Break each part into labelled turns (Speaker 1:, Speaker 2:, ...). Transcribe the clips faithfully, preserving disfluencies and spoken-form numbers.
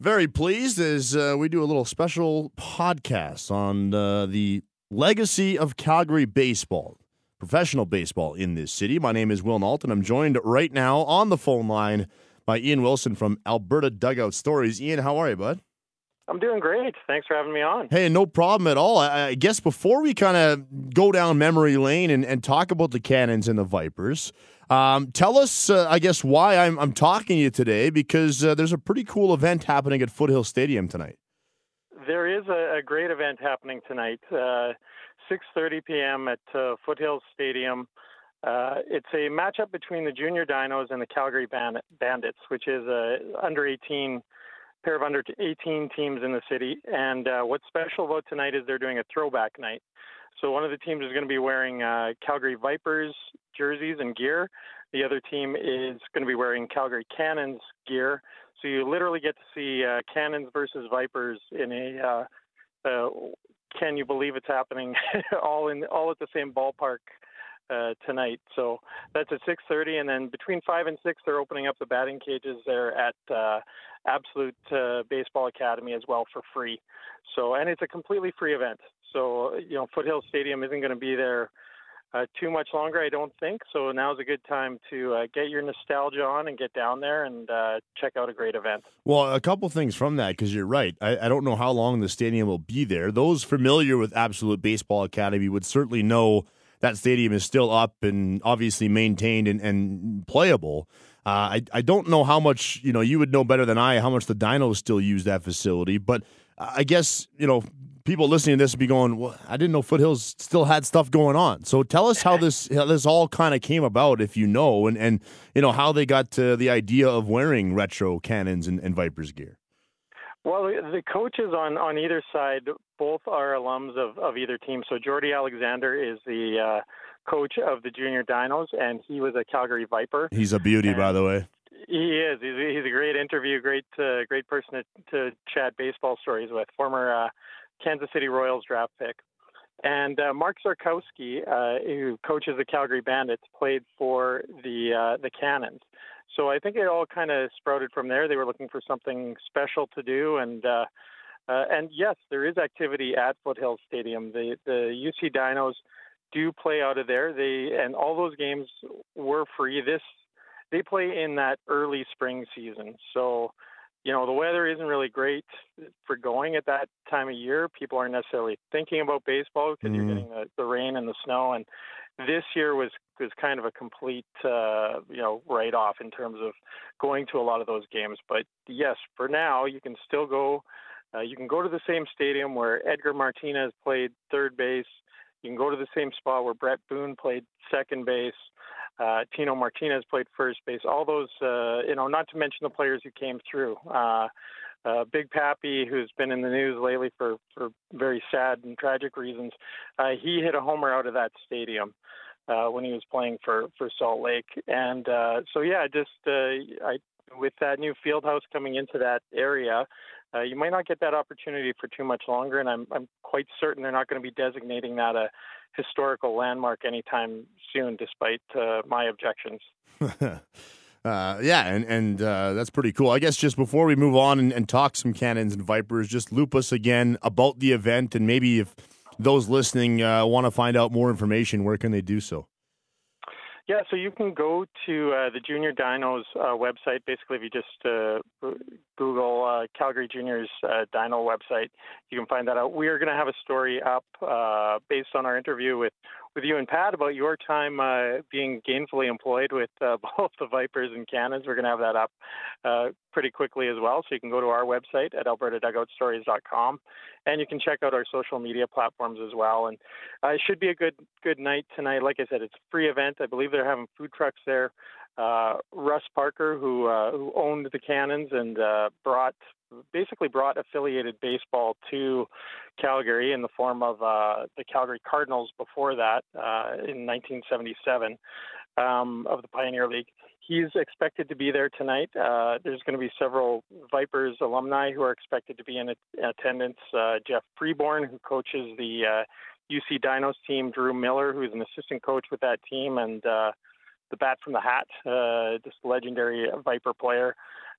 Speaker 1: Very pleased as uh, we do a little special podcast on uh, the legacy of Calgary baseball, professional baseball in this city. My name is Will Nalton. I'm joined right now on the phone line by Ian Wilson from Alberta Dugout Stories. Ian, how are you, bud?
Speaker 2: I'm doing great. Thanks for having me on.
Speaker 1: Hey, no problem at all. I, I guess before we kind of go down memory lane and, and talk about the Cannons and the Vipers, um, tell us, uh, I guess, why I'm, I'm talking to you today, because uh, there's a pretty cool event happening at Foothill Stadium tonight.
Speaker 2: There is a, a great event happening tonight, uh, six thirty p.m. at uh, Foothill Stadium. Uh, it's a matchup between the Junior Dinos and the Calgary Bandit, Bandits, which is a under eighteen pair of under eighteen teams in the city. And uh, what's special about tonight is they're doing a throwback night. So one of the teams is going to be wearing uh, Calgary Vipers jerseys and gear. The other team is going to be wearing Calgary Cannons gear. So you literally get to see uh, Cannons versus Vipers in a, uh, uh, can you believe it's happening, all in all at the same ballpark uh, tonight. So that's at six thirty, and then between five and six, they're opening up the batting cages there at uh, Absolute uh, Baseball Academy as well for free. So, and it's a completely free event. So, you know, Foothill Stadium isn't going to be there uh, too much longer, I don't think. So now's a good time to uh, get your nostalgia on and get down there and uh, check out a great event.
Speaker 1: Well, a couple things from that, because you're right. I, I don't know how long the stadium will be there. Those familiar with Absolute Baseball Academy would certainly know that stadium is still up and obviously maintained and, and playable. Uh, I, I don't know how much, you know, you would know better than I, how much the Dinos still use that facility. But I guess, you know, people listening to this would be going, well, I didn't know Foothills still had stuff going on. So tell us how this how this all kind of came about, if you know, and, and you know, how they got to the idea of wearing retro Cannons and, and Vipers gear.
Speaker 2: Well, the coaches on, on either side, both are alums of, of either team. So Jordy Alexander is the uh, coach of the Junior Dinos, and he was a Calgary Viper.
Speaker 1: He's a beauty,
Speaker 2: and
Speaker 1: by the way.
Speaker 2: He is. He's a, he's a great interview, great uh, great person to, to chat baseball stories with, former uh, Kansas City Royals draft pick. And uh, Mark Zarkowski, uh, who coaches the Calgary Bandits, played for the uh, the Cannons. So I think it all kind of sprouted from there. They were looking for something special to do, and uh, uh, and yes, there is activity at Foothill Stadium. The the U C Dinos do play out of there. They and all those games were free. This they play in that early spring season, so you know the weather isn't really great for going at that time of year. People aren't necessarily thinking about baseball because mm. you're getting the, the rain and the snow, and this year was was kind of a complete, uh, you know, write-off in terms of going to a lot of those games. But yes, for now, you can still go. Uh, you can go to the same stadium where Edgar Martinez played third base. You can go to the same spot where Brett Boone played second base. Uh, Tino Martinez played first base. All those, uh, you know, not to mention the players who came through. Uh, uh, Big Pappy, who's been in the news lately for, for very sad and tragic reasons, uh, he hit a homer out of that stadium. Uh, when he was playing for, for Salt Lake. And uh, so, yeah, just uh, I, with that new field house coming into that area, uh, you might not get that opportunity for too much longer. And I'm, I'm quite certain they're not going to be designating that a historical landmark anytime soon, despite uh, my objections.
Speaker 1: uh, yeah, and, and uh, that's pretty cool. I guess just before we move on and, and talk some Cannons and Vipers, just loop us again about the event, and maybe if those listening uh, want to find out more information, where can they do so?
Speaker 2: Yeah, so you can go to uh, the Junior Dinos uh, website. Basically, if you just uh, Google uh, Calgary Juniors uh, Dino website, you can find that out. We are going to have a story up uh, based on our interview with, with you and Pat about your time uh, being gainfully employed with uh, both the Vipers and Cannons. We're going to have that up uh, pretty quickly as well. So you can go to our website at alberta dugout stories dot com, and you can check out our social media platforms as well. And uh, it should be a good good night tonight. Like I said, it's a free event. I believe they're having food trucks there. Uh, Russ Parker, who uh, who owned the Cannons and uh, brought basically brought affiliated baseball to Calgary in the form of uh, the Calgary Cardinals before that uh, in nineteen seventy-seven um, of the Pioneer League. He's expected to be there tonight. Uh, there's going to be several Vipers alumni who are expected to be in attendance. Uh, Jeff Freeborn, who coaches the uh, U C Dinos team, Drew Miller, who's an assistant coach with that team, and uh, the Bat from the Hat, uh, this legendary Viper player.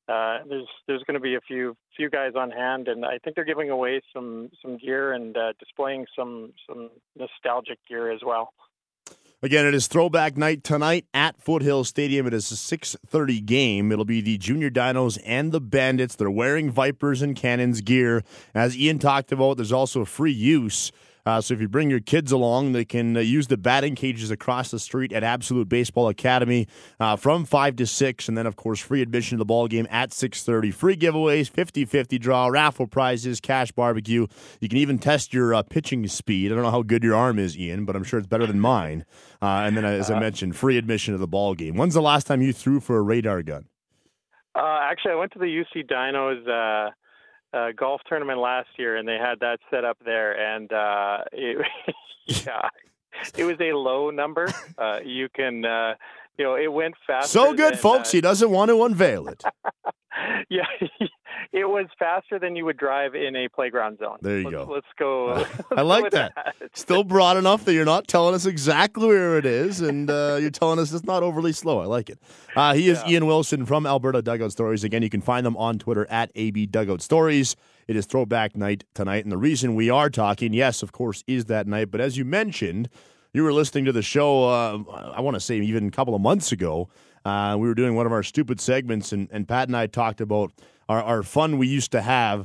Speaker 2: uh, there's there's going to be a few few guys on hand, and I think they're giving away some some gear and uh, displaying some some nostalgic gear as well.
Speaker 1: Again, it is Throwback Night tonight at Foothill Stadium. It is a six thirty game. It'll be the Junior Dinos and the Bandits. They're wearing Vipers and Cannons gear. As Ian talked about, there's also free use. Uh, so if you bring your kids along, they can uh, use the batting cages across the street at Absolute Baseball Academy uh, from five to six. And then, of course, free admission to the ball game at six thirty. Free giveaways, fifty-fifty draw, raffle prizes, cash barbecue. You can even test your uh, pitching speed. I don't know how good your arm is, Ian, but I'm sure it's better than mine. Uh, and then, as I mentioned, free admission to the ball game. When's the last time you threw for a radar gun?
Speaker 2: Uh, actually, I went to the U C Dinos uh, uh, golf tournament last year, and they had that set up there. And uh, it, yeah, it was a low number. Uh, you can, uh, you know, it went faster.
Speaker 1: So good,
Speaker 2: than,
Speaker 1: folks.
Speaker 2: Uh,
Speaker 1: he doesn't want to unveil it.
Speaker 2: Yeah, it was faster than you would drive in a playground zone.
Speaker 1: There you
Speaker 2: let's,
Speaker 1: go.
Speaker 2: Let's go.
Speaker 1: Uh,
Speaker 2: let's
Speaker 1: I like
Speaker 2: go
Speaker 1: that.
Speaker 2: that.
Speaker 1: Still broad enough that you're not telling us exactly where it is, and uh, you're telling us it's not overly slow. I like it. Uh, he is yeah. Ian Wilson from Alberta Dugout Stories. Again, you can find them on Twitter at A B Dugout Stories. It is Throwback Night tonight, and the reason we are talking, yes, of course, is that night. But as you mentioned, you were listening to the show, uh, I want to say even a couple of months ago. Uh, we were doing one of our stupid segments, and, and Pat and I talked about our, our fun we used to have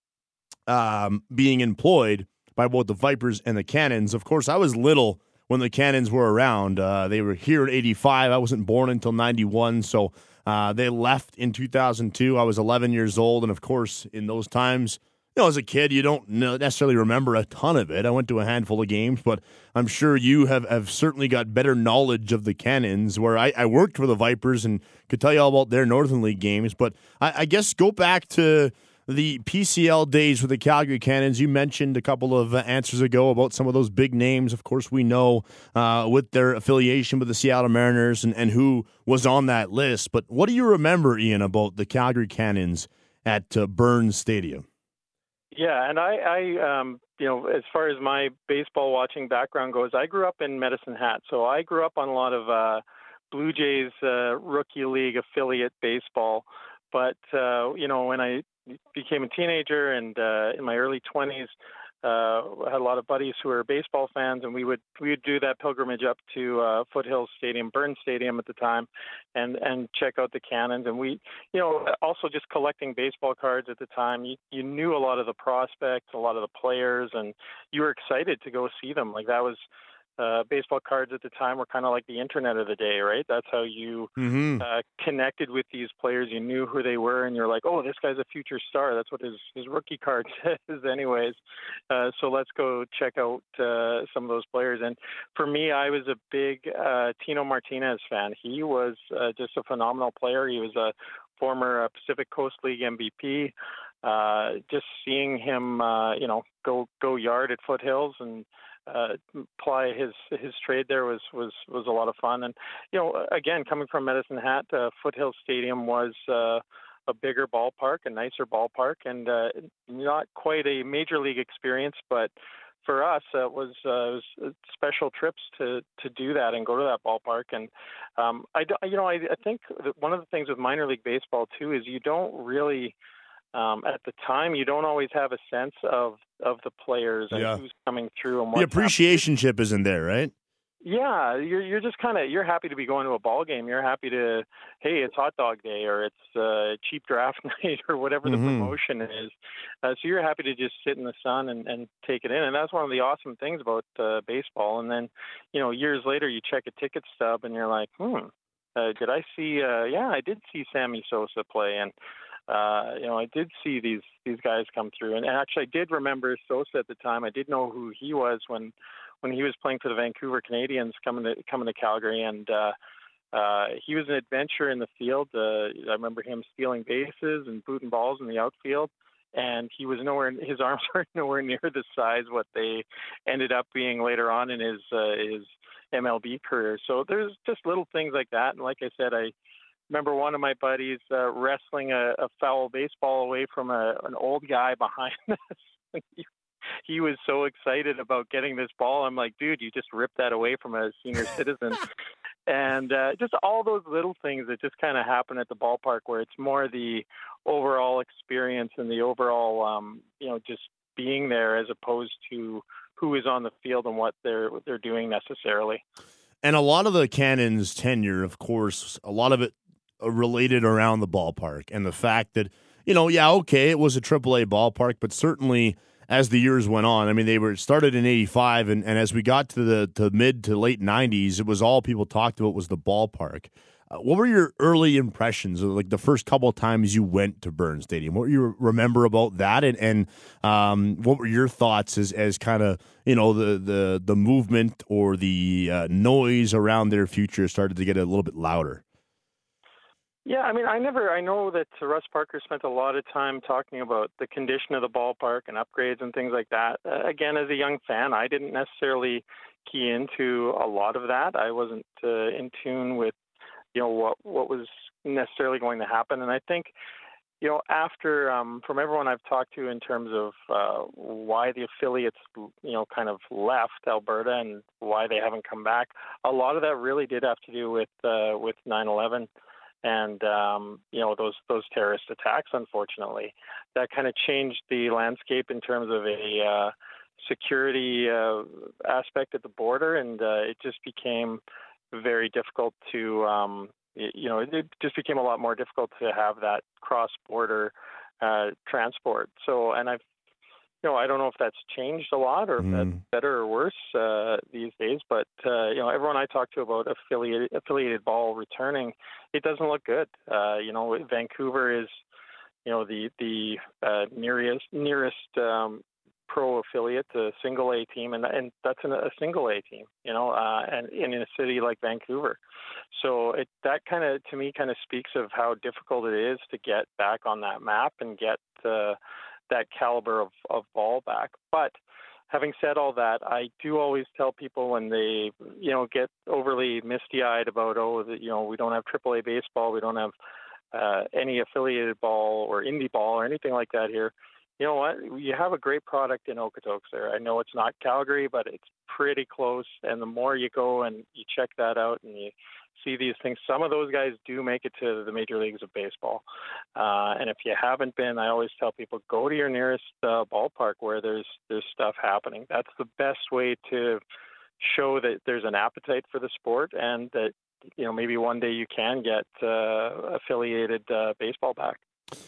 Speaker 1: um, being employed by both the Vipers and the Cannons. Of course, I was little when the Cannons were around. Uh, they were here in eighty-five. I wasn't born until ninety-one, so uh, they left in two thousand two. I was eleven years old, and of course, in those times, you know, as a kid, you don't necessarily remember a ton of it. I went to a handful of games, but I'm sure you have, have certainly got better knowledge of the Cannons, where I, I worked for the Vipers and could tell you all about their Northern League games. But I, I guess go back to the P C L days with the Calgary Cannons. You mentioned a couple of uh, answers ago about some of those big names. Of course, we know uh, with their affiliation with the Seattle Mariners and, and who was on that list. But what do you remember, Ian, about the Calgary Cannons at uh, Burns Stadium?
Speaker 2: Yeah, and I, I um, you know, as far as my baseball watching background goes, I grew up in Medicine Hat, so I grew up on a lot of uh, Blue Jays uh, Rookie League affiliate baseball. But uh, you know, when I became a teenager and uh, in my early twenties, uh, I had a lot of buddies who were baseball fans, and we would we would do that pilgrimage up to uh, Foothills Stadium, Burns Stadium at the time, and and check out the Cannons. And we, you know, also just collecting baseball cards at the time. You you knew a lot of the prospects, a lot of the players, and you were excited to go see them. Like that was. Uh, baseball cards at the time were kind of like the internet of the day, right? That's how you mm-hmm. uh, connected with these players. You knew who they were, and you're like, oh, this guy's a future star. That's what his, his rookie card says anyways. Uh, so let's go check out uh, some of those players. And for me, I was a big uh, Tino Martinez fan. He was uh, just a phenomenal player. He was a former uh, Pacific Coast League M V P. Uh, just seeing him, uh, you know, go go yard at Foothills and Uh, apply his his trade there was, was, was a lot of fun. And, you know, again, coming from Medicine Hat, uh, Foothills Stadium was uh, a bigger ballpark, a nicer ballpark, and uh, not quite a major league experience, but for us, uh, it was, uh, it was special trips to, to do that and go to that ballpark. And, um, I, you know, I, I think that one of the things with minor league baseball, too, is you don't really – Um, at the time, you don't always have a sense of, of the players and yeah. who's coming through and what.
Speaker 1: The appreciationship isn't there, right?
Speaker 2: Yeah, you're you're just kind of you're happy to be going to a ball game. You're happy to, hey, it's hot dog day or it's uh, cheap draft night or whatever the mm-hmm. promotion is. Uh, so you're happy to just sit in the sun and, and take it in, and that's one of the awesome things about uh, baseball. And then, you know, years later, you check a ticket stub and you're like, hmm, uh, did I see? Uh, yeah, I did see Sammy Sosa play, and Uh, you know, I did see these these guys come through, and actually, I did remember Sosa at the time. I did know who he was when when he was playing for the Vancouver Canadians, coming to coming to Calgary, and uh, uh, he was an adventure in the field. Uh, I remember him stealing bases and booting balls in the outfield, and he was nowhere. His arms were nowhere near the size what they ended up being later on in his uh, his M L B career. So there's just little things like that, and like I said, I. remember one of my buddies uh, wrestling a, a foul baseball away from a, an old guy behind us. he, he was so excited about getting this ball. I'm like, dude, you just ripped that away from a senior citizen. and uh, just all those little things that just kind of happen at the ballpark, where it's more the overall experience and the overall, um, you know, just being there as opposed to who is on the field and what they're what they're doing necessarily.
Speaker 1: And a lot of the Cannons' tenure, of course, a lot of it related around the ballpark and the fact that, you know, yeah, okay, it was a triple A ballpark, but certainly as the years went on, I mean, they were started in eighty-five, and, and as we got to the to mid to late nineties, it was all people talked about was the ballpark. Uh, what were your early impressions of, like, the first couple of times you went to Burns Stadium? What do you remember about that, and, and um, what were your thoughts as, as kind of, you know, the, the, the movement or the uh, noise around their future started to get a little bit louder?
Speaker 2: Yeah, I mean, I never, I know that Russ Parker spent a lot of time talking about the condition of the ballpark and upgrades and things like that. Uh, again, as a young fan, I didn't necessarily key into a lot of that. I wasn't uh, in tune with, you know, what what was necessarily going to happen. And I think, you know, after, um, from everyone I've talked to in terms of uh, why the affiliates, you know, kind of left Alberta and why they haven't come back, a lot of that really did have to do with uh, with nine eleven. And, um, you know, those those terrorist attacks, unfortunately, that kind of changed the landscape in terms of a uh, security uh, aspect at the border. And uh, it just became very difficult to, um, you know, it just became a lot more difficult to have that cross-border uh, transport. So, and I've, you know, I don't know if that's changed a lot or if
Speaker 1: Mm.
Speaker 2: that's better or worse uh, these days. But uh, you know, everyone I talk to about affiliated affiliated ball returning, it doesn't look good. Uh, you know, Vancouver is, you know, the the uh, nearest nearest um, pro affiliate, a single A team, and and that's an, a single A team. You know, uh, and, and in a city like Vancouver. So it that kind of to me kind of speaks of how difficult it is to get back on that map and get Uh, that caliber of, of ball back. But having said all that, I do always tell people when they, you know, get overly misty-eyed about, oh, the, you know, we don't have triple A baseball, we don't have uh, any affiliated ball or indie ball or anything like that here. You know what? You have a great product in Okotoks there. I know it's not Calgary, but it's pretty close. And the more you go and you check that out and you see these things, some of those guys do make it to the major leagues of baseball. Uh, and if you haven't been, I always tell people, go to your nearest uh, ballpark where there's there's stuff happening. That's the best way to show that there's an appetite for the sport and that, you know, maybe one day you can get uh, affiliated uh, baseball back.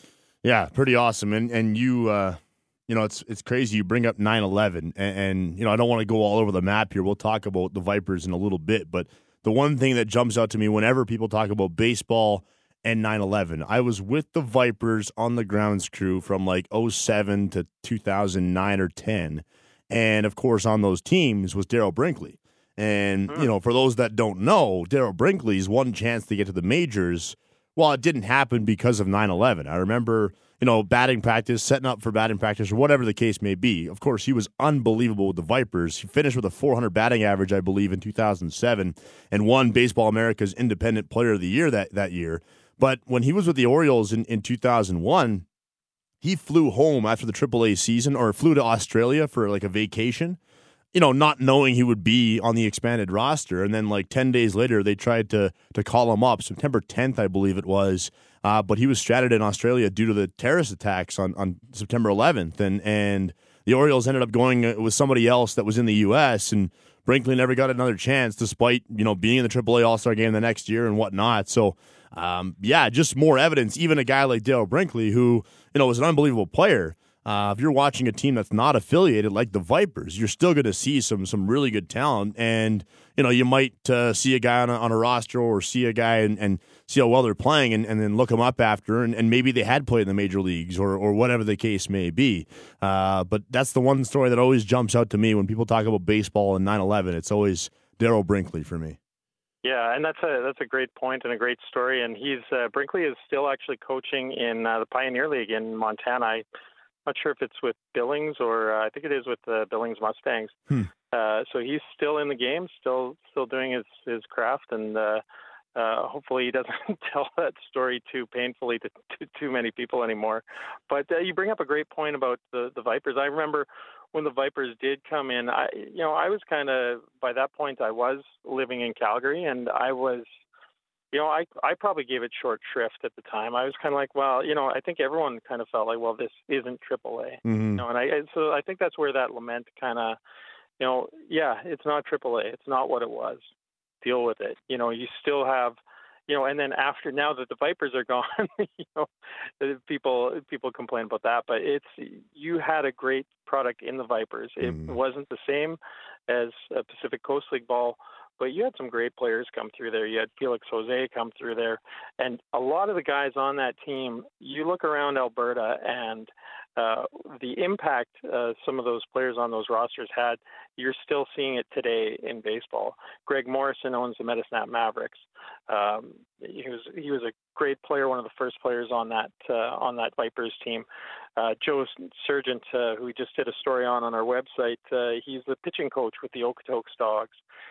Speaker 1: Yeah, pretty awesome. And and you, uh, you know, it's it's crazy. You bring up nine eleven, and, and you know, I don't want to go all over the map here. We'll talk about the Vipers in a little bit, but the one thing that jumps out to me whenever people talk about baseball and nine eleven, I was with the Vipers on the grounds crew from like oh seven to two thousand nine or ten, and of course on those teams was Darryl Brinkley. And you know, for those that don't know, Darryl Brinkley's one chance to get to the majors. Well, it didn't happen because of nine eleven. I remember, you know, batting practice, setting up for batting practice, or whatever the case may be. Of course, he was unbelievable with the Vipers. He finished with a four hundred batting average, I believe, in two thousand seven, and won Baseball America's Independent Player of the Year that, that year. But when he was with the Orioles in, in two thousand one, he flew home after the triple A season, or flew to Australia for like a vacation, you know, not knowing he would be on the expanded roster. And then like ten days later, they tried to to call him up, September tenth, I believe it was. Uh, but he was stranded in Australia due to the terrorist attacks on, on September eleventh. And, and the Orioles ended up going with somebody else that was in the U S, and Brinkley never got another chance despite, you know, being in the triple A All-Star game the next year and whatnot. So, um, yeah, just more evidence. Even a guy like Darryl Brinkley, who, you know, was an unbelievable player, Uh, if you're watching a team that's not affiliated like the Vipers, you're still going to see some some really good talent. And, you know, you might uh, see a guy on a, on a roster or see a guy and, and see how well they're playing and, and then look them up after. And, and maybe they had played in the major leagues or, or whatever the case may be. Uh, but that's the one story that always jumps out to me when people talk about baseball and nine eleven. It's always Darryl Brinkley for me.
Speaker 2: Yeah, and that's a that's a great point and a great story. And he's uh, Brinkley is still actually coaching in uh, the Pioneer League in Montana. I, Not sure if it's with Billings or uh, I think it is with the Billings Mustangs. Hmm. Uh, so he's still in the game, still still doing his, his craft, and uh, Uh, hopefully he doesn't tell that story too painfully to, to too many people anymore. But uh, you bring up a great point about the, the Vipers. I remember when the Vipers did come in, I, you know, I was kind of, by that point I was living in Calgary, and I was, you know, I, I probably gave it short shrift at the time. I was kind of like, well, you know, I think everyone kind of felt like, well, this isn't triple A.
Speaker 1: Mm-hmm.
Speaker 2: You know, and I, and so I think that's where that lament kind of, you know, yeah, it's not triple A. It's not what it was. Deal with it. You know, you still have, you know, and then after, now that the Vipers are gone, you know, people people complain about that, but it's, you had a great product in the Vipers. It
Speaker 1: Mm.
Speaker 2: wasn't the same as a Pacific Coast League ball, but you had some great players come through there. You had Felix Jose come through there, and a lot of the guys on that team, you look around Alberta and uh, the impact uh, some of those players on those rosters had, you're still seeing it today in baseball. Greg Morrison owns the Metasnap Mavericks. Um, he was he was a great player, one of the first players on that uh, on that Vipers team. Uh, Joe Sargent, uh, who we just did a story on on our website, uh, he's the pitching coach with the Okotoks Dogs.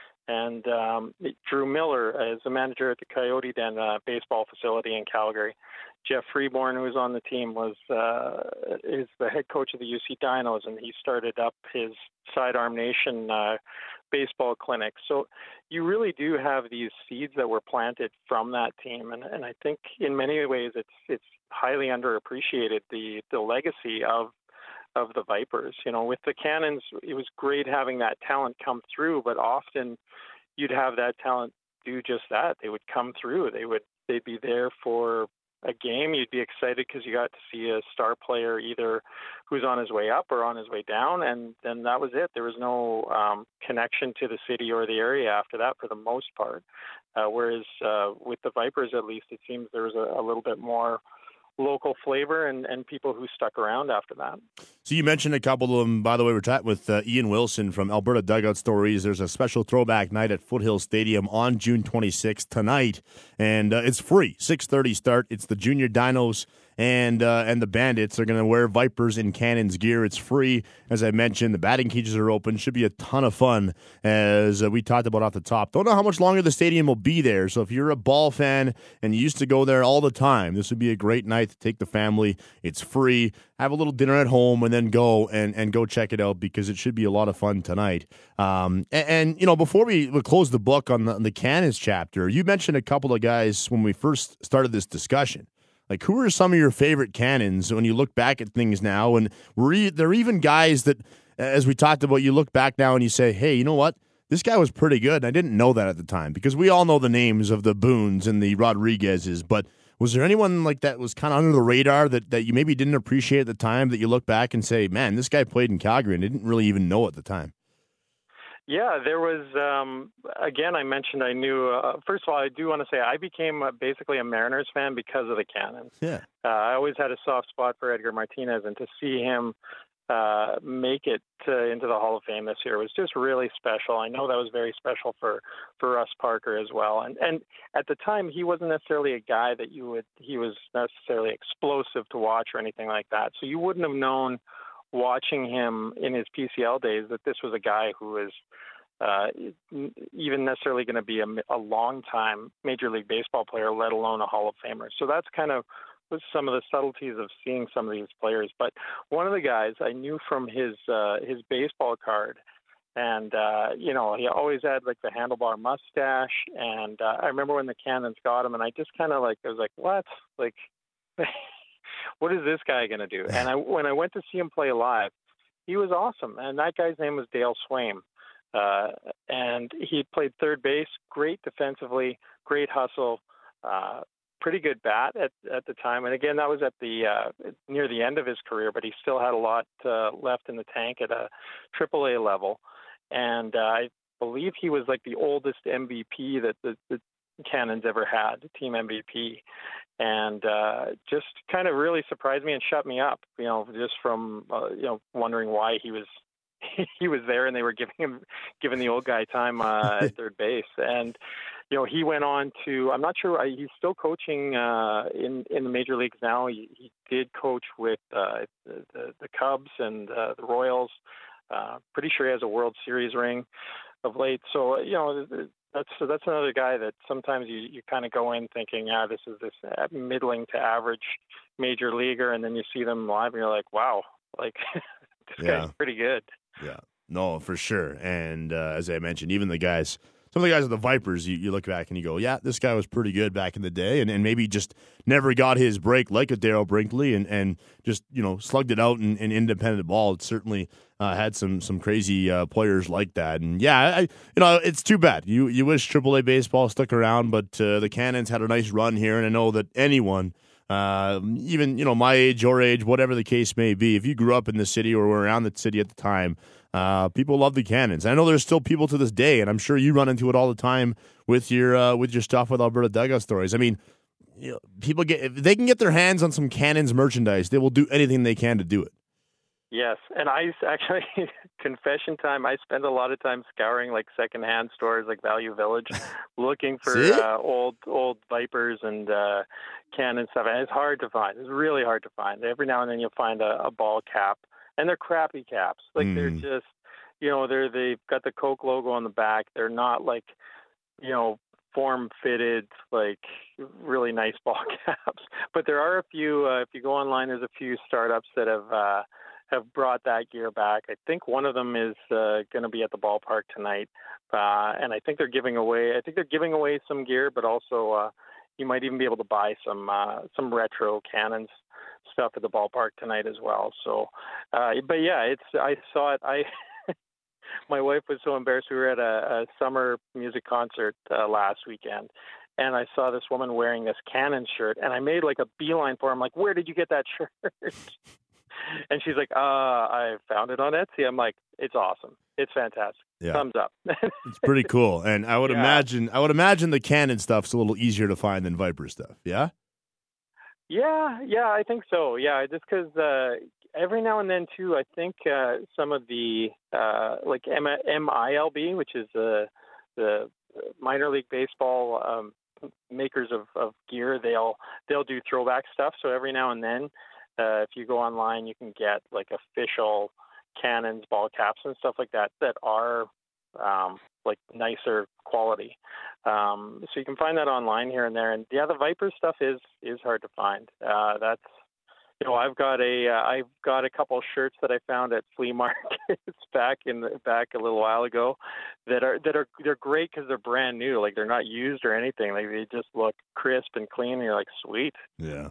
Speaker 2: And um, Drew Miller is the manager at the Coyote Den uh, baseball facility in Calgary. Jeff Freeborn, who was on the team, was uh, is the head coach of the U C Dinos, and he started up his Sidearm Nation uh, baseball clinic. So you really do have these seeds that were planted from that team, and, and I think in many ways it's it's highly underappreciated, the the legacy of of the Vipers. You know, with the Cannons, it was great having that talent come through, but often you'd have that talent do just that. They would come through. They would, they'd be there for a game. You'd be excited because you got to see a star player either who's on his way up or on his way down, and then that was it. There was no um, connection to the city or the area after that for the most part. Uh, whereas uh, with the Vipers, at least, it seems there was a, a little bit more local flavor and, and people who stuck around after that.
Speaker 1: So you mentioned a couple of them. By the way, we're chatting with uh, Ian Wilson from Alberta Dugout Stories. There's a special throwback night at Foothill Stadium on June twenty-sixth tonight, and uh, it's free. six thirty start. It's the Junior Dinos and uh, and the Bandits. They're going to wear Vipers and Cannons gear. It's free. As I mentioned, the batting cages are open. Should be a ton of fun, as uh, we talked about off the top. Don't know how much longer the stadium will be there, so if you're a ball fan and you used to go there all the time, this would be a great night to take the family. It's free. Have a little dinner at home and then go and, and go check it out, because it should be a lot of fun tonight. Um, and, and, you know, before we close the book on the, on the Cannons chapter, you mentioned a couple of guys when we first started this discussion. Like, who are some of your favorite Cannons when you look back at things now? And were you, there are even guys that, as we talked about, you look back now and you say, hey, you know what? This guy was pretty good. And I didn't know that at the time, because we all know the names of the Boones and the Rodriguezes. But was there anyone like that was kind of under the radar that, that you maybe didn't appreciate at the time, that you look back and say, man, this guy played in Calgary and didn't really even know at the time?
Speaker 2: Yeah, there was, um, again, I mentioned I knew, uh, first of all, I do want to say I became uh, basically a Mariners fan because of the Cannons.
Speaker 1: Yeah.
Speaker 2: Uh, I always had a soft spot for Edgar Martinez, and to see him uh, make it to, into the Hall of Fame this year was just really special. I know that was very special for, for Russ Parker as well. And, and at the time, he wasn't necessarily a guy that you would, he was necessarily explosive to watch or anything like that. So you wouldn't have known, watching him in his P C L days, that this was a guy who was uh, even necessarily going to be a, a long-time Major League Baseball player, let alone a Hall of Famer. So that's kind of was some of the subtleties of seeing some of these players. But one of the guys I knew from his uh, his baseball card, and uh, you know, he always had like the handlebar mustache. And uh, I remember when the Cannons got him, and I just kind of like I was like, what, like. What is this guy going to do? And I, when I went to see him play live, he was awesome. And that guy's name was Dale Swaim. Uh, and he played third base, great defensively, great hustle, uh, pretty good bat at, at the time. And again, that was at the uh, near the end of his career, but he still had a lot uh, left in the tank at a triple A level. And uh, I believe he was like the oldest M V P that the, the Cannons ever had, team M V P. And uh, just kind of really surprised me and shut me up, you know, just from, uh, you know, wondering why he was he was there and they were giving him giving the old guy time uh, at third base. And, you know, he went on to, I'm not sure, he's still coaching uh, in, in the major leagues now. He, he did coach with uh, the, the, the Cubs and uh, the Royals. Uh, pretty sure he has a World Series ring of late. So, you know, That's so that's another guy that sometimes you, you kind of go in thinking, yeah, this is this uh, middling to average major leaguer, and then you see them live, and you're like, wow, like this
Speaker 1: Yeah.
Speaker 2: guy's pretty good.
Speaker 1: Yeah. No, for sure. And uh, as I mentioned, even the guys, some of the guys at the Vipers, you, you look back and you go, yeah, this guy was pretty good back in the day, and, and maybe just never got his break like a Darryl Brinkley, and, and just, you know, slugged it out in, in independent ball. It certainly uh, had some some crazy uh, players like that. And yeah, I, you know, it's too bad. You you wish triple A baseball stuck around, but uh, the Cannons had a nice run here, and I know that anyone, uh, even, you know, my age, your age, whatever the case may be, if you grew up in the city or were around the city at the time, Uh, people love the Cannons. I know there's still people to this day, and I'm sure you run into it all the time with your uh, with your stuff with Alberta Dugout Stories. I mean, you know, people get if they can get their hands on some Cannons merchandise, they will do anything they can to do it.
Speaker 2: Yes, and I used to actually, confession time, I spend a lot of time scouring like secondhand stores like Value Village, looking for uh, old old Vipers and uh, Cannon stuff. And it's hard to find. It's really hard to find. Every now and then you'll find a, a ball cap. And they're crappy caps. Like, mm. they're just, you know, they're, they've got the Coke logo on the back. They're not like, you know, form-fitted, like, really nice ball caps. But there are a few, uh, if you go online, there's a few startups that have uh, have brought that gear back. I think one of them is uh, going to be at the ballpark tonight. Uh, and I think they're giving away, I think they're giving away some gear, but also uh, you might even be able to buy some uh, some retro Cannons stuff at the ballpark tonight as well. So, uh, but yeah, it's, I saw it. I, my wife was so embarrassed. We were at a, a summer music concert uh, last weekend, and I saw this woman wearing this Cannon shirt, and I made like a beeline for her. I'm like, where did you get that shirt? And she's like, uh, I found it on Etsy. I'm like, it's awesome. It's fantastic. Yeah. Thumbs up.
Speaker 1: It's pretty cool. And I would yeah. imagine, I would imagine the Cannon stuff's a little easier to find than Viper stuff. Yeah.
Speaker 2: Yeah, yeah, I think so. Yeah, just because uh, every now and then too, I think uh, some of the uh, like M I L B, which is uh, the minor league baseball um, makers of, of gear, they'll they'll do throwback stuff. So every now and then, uh, if you go online, you can get like official Cannons ball caps and stuff like that that are um, like nicer quality. Um, so you can find that online here and there. And yeah, the Viper stuff is, is hard to find. Uh, that's, you know, I've got a, uh, I've got a couple shirts that I found at flea markets back in the, back a little while ago that are, that are, they're great because they're brand new. Like, they're not used or anything. Like, they just look crisp and clean. And you're like, sweet.
Speaker 1: Yeah.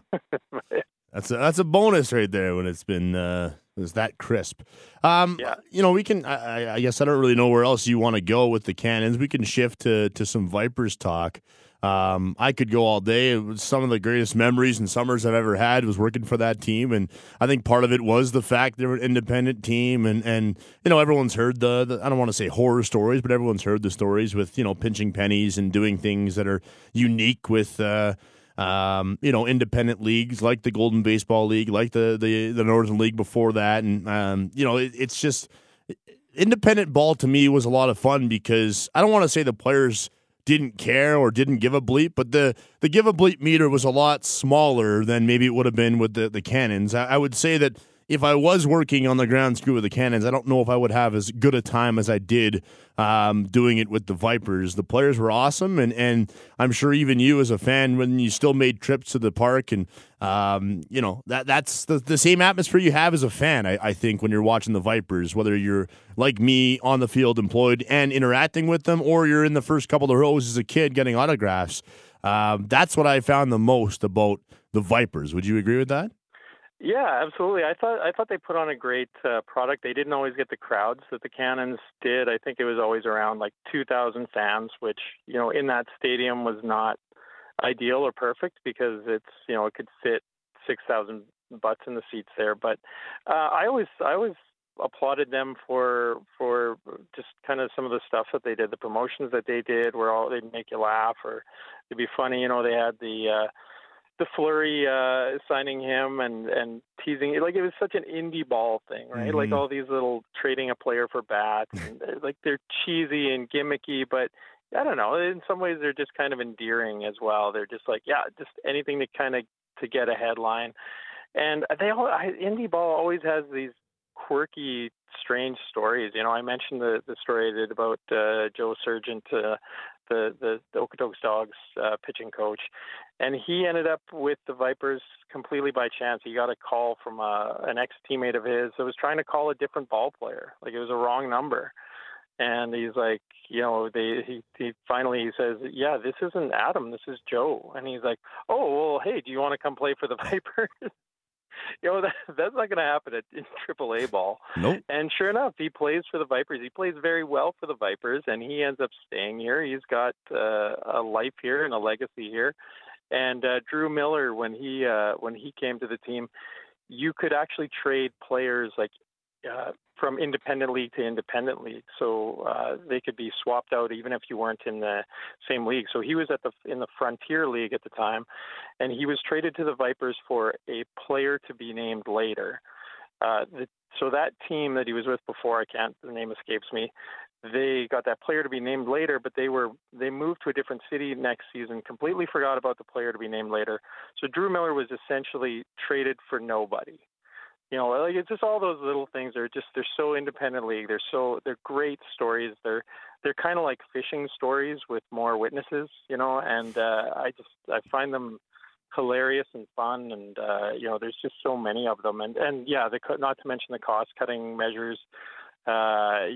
Speaker 1: That's a, that's a bonus right there when it's been uh, it's that crisp. Um, yeah. You know, we can. I, I guess I don't really know where else you want to go with the Cannons. We can shift to to some Vipers talk. Um, I could go all day. It was some of the greatest memories and summers I've ever had was working for that team, and I think part of it was the fact they were an independent team, and, and you know everyone's heard the, the I don't want to say horror stories, but everyone's heard the stories with you know pinching pennies and doing things that are unique with. Uh, Um, you know, independent leagues like the Golden Baseball League, like the the, the Northern League before that, and um, you know, it, it's just independent ball to me was a lot of fun because I don't want to say the players didn't care or didn't give a bleep, but the the give a bleep meter was a lot smaller than maybe it would have been with the the Cannons. I, I would say that if I was working on the ground screw with the Cannons, I don't know if I would have as good a time as I did um, doing it with the Vipers. The players were awesome, and, and I'm sure even you as a fan, when you still made trips to the park, and um, you know that that's the, the same atmosphere you have as a fan, I, I think, when you're watching the Vipers, whether you're like me on the field employed and interacting with them, or you're in the first couple of rows as a kid getting autographs. Um, that's what I found the most about the Vipers. Would you agree with that?
Speaker 2: Yeah, absolutely. I thought I thought they put on a great uh, product. They didn't always get the crowds that the Cannons did. I think it was always around like two thousand fans, which, you know, in that stadium was not ideal or perfect because it's, you know, it could fit six thousand butts in the seats there. But uh, I always I always applauded them for for just kind of some of the stuff that they did. The promotions that they did were all, they'd make you laugh or it'd be funny. You know, they had the uh, the Fleury uh, signing him and, and teasing, like it was such an indie ball thing, right? Mm-hmm. Like all these little trading a player for bats, and like they're cheesy and gimmicky, but I don't know. In some ways, they're just kind of endearing as well. They're just like, yeah, just anything to kind of to get a headline. And they all, I, indie ball always has these quirky, strange stories. You know, I mentioned the, the story I did about uh, Joe Sargent uh, the the, the Okotoks Dogs uh, pitching coach, and he ended up with the Vipers completely by chance. He got a call from a, an ex-teammate of his that was trying to call a different ball player, like it was a wrong number. And he's like, you know, they he, he finally he says, yeah, this isn't Adam, this is Joe. And he's like, oh, well, hey, do you want to come play for the Vipers? You know, that, that's not going to happen at, in triple A ball.
Speaker 1: Nope.
Speaker 2: And sure enough, he plays for the Vipers. He plays very well for the Vipers, and he ends up staying here. He's got uh, a life here and a legacy here. And uh, Drew Miller, when he uh, when he came to the team, you could actually trade players like uh, from independent league to independent league, so uh, they could be swapped out even if you weren't in the same league. So he was at the in the Frontier League at the time, and he was traded to the Vipers for a player to be named later. Uh, the, so that team that he was with before, I can't, the name escapes me, they got that player to be named later, but they were they moved to a different city next season, completely forgot about the player to be named later. So Drew Miller was essentially traded for nobody. You know, like it's just all those little things. They're just they're so independent league. They're so they're great stories. They're they're kind of like fishing stories with more witnesses. You know, and uh, I just I find them hilarious and fun. And uh, you know, there's just so many of them. And and yeah, the not to mention the cost cutting measures. Uh,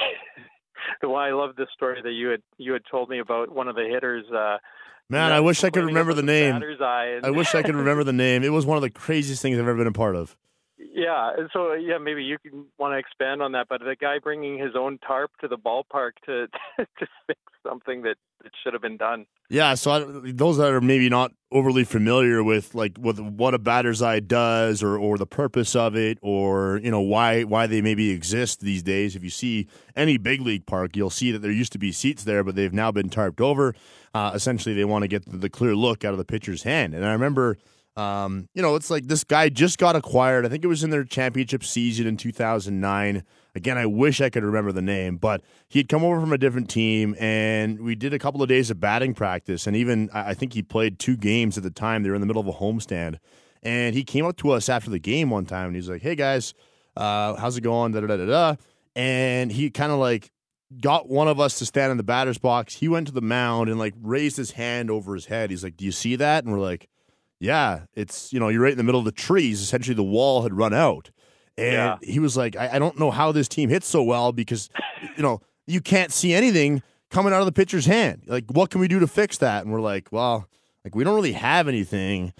Speaker 2: why I love this story that you had you had told me about one of the hitters. Uh,
Speaker 1: Man, I wish I could remember the name.
Speaker 2: And...
Speaker 1: I wish I could remember the name. It was one of the craziest things I've ever been a part of.
Speaker 2: Yeah, so yeah, maybe you can want to expand on that. But the guy bringing his own tarp to the ballpark to to fix something that, that should have been done.
Speaker 1: Yeah, so I, those that are maybe not overly familiar with like with what a batter's eye does, or, or the purpose of it, or you know why why they maybe exist these days. If you see any big league park, you'll see that there used to be seats there, but they've now been tarped over. Uh, essentially, they want to get the, the clear look out of the pitcher's hand. And I remember. Um, you know, it's like this guy just got acquired. I think it was in their championship season in two thousand nine. Again, I wish I could remember the name, but he had come over from a different team, and we did a couple of days of batting practice. And even I think he played two games at the time. They were in the middle of a homestand, and he came up to us after the game one time, and he's like, "Hey guys, uh, how's it going?" Da da da da da. And he kind of like got one of us to stand in the batter's box. He went to the mound and like raised his hand over his head. He's like, "Do you see that?" And we're like, yeah, it's, you know, you're right in the middle of the trees. Essentially, the wall had run out. And
Speaker 2: yeah.
Speaker 1: he was like, I, I don't know how this team hits so well because, you know, you can't see anything coming out of the pitcher's hand. Like, what can we do to fix that? And we're like, well, like, we don't really have anything.